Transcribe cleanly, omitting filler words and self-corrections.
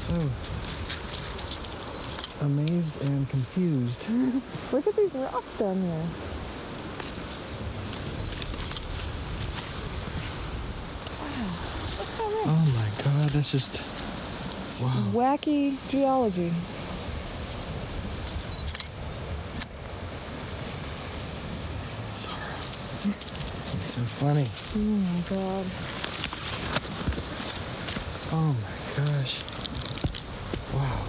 so amazed and confused. Look at these rocks down there. Wow, look at that rock. Oh my God, that's just, wow. Wacky geology. Sorry. It's so funny. Oh my God. Oh my gosh. Wow.